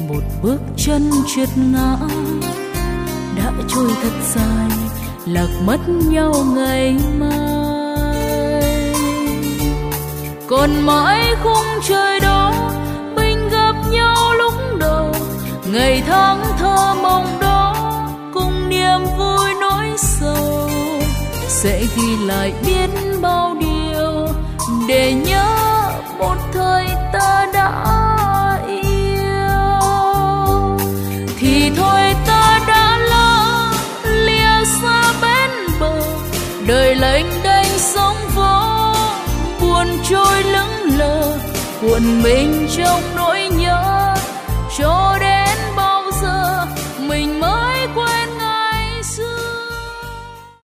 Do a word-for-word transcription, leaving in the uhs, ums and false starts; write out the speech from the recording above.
một bước chân trượt ngã, đã trôi thật dài lạc mất nhau ngày mai. Còn mãi khung trời đó mình gặp nhau lúc đầu, ngày tháng thơ mộng đó cùng niềm vui nỗi sầu, sẽ ghi lại biết bao điều để nhớ một thời ta đã yêu. Thì thôi ta đã lỡ lìa xa bên bờ, đời lênh đênh sóng vỗ buồn trôi lững lờ, cuộn mình trong nỗi nhớ cho đến